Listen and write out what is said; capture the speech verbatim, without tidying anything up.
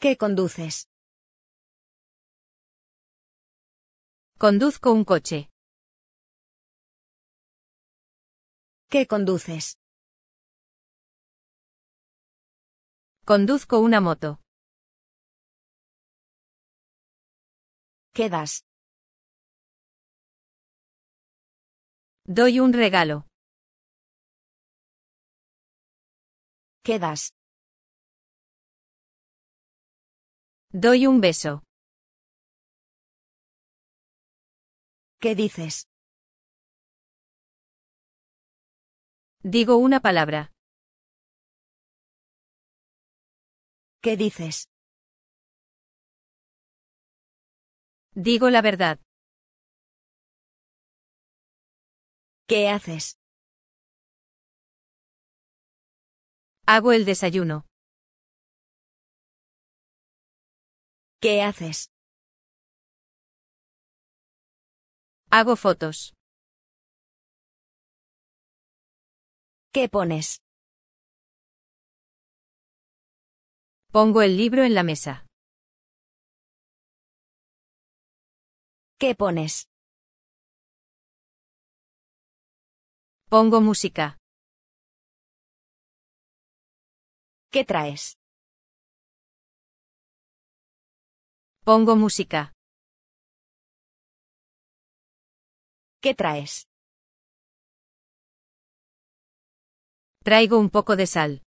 ¿Qué conduces? Conduzco un coche. ¿Qué conduces? Conduzco una moto. ¿Qué das? Doy un regalo. ¿Qué das? Doy un beso. ¿Qué dices? Digo una palabra. ¿Qué dices? Digo la verdad. ¿Qué haces? Hago el desayuno. ¿Qué haces? Hago fotos. ¿Qué pones? Pongo el libro en la mesa. ¿Qué pones? Pongo música. ¿Qué traes? Pongo música. ¿Qué traes? Traigo un poco de sal.